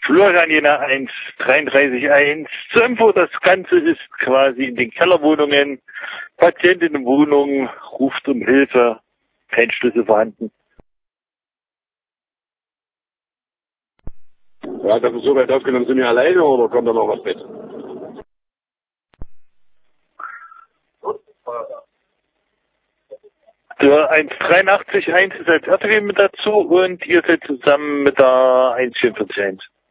Florian Jena 1, 33.1. Zur Info, das Ganze ist quasi in den Kellerwohnungen. Patient in der Wohnung ruft um Hilfe. Kein Schlüssel vorhanden. Ja, das ist so weit aufgenommen. Sind wir alleine oder kommt da noch was mit? Der 183.1 ist als RTW mit dazu und ihr seid zusammen mit der 144.1.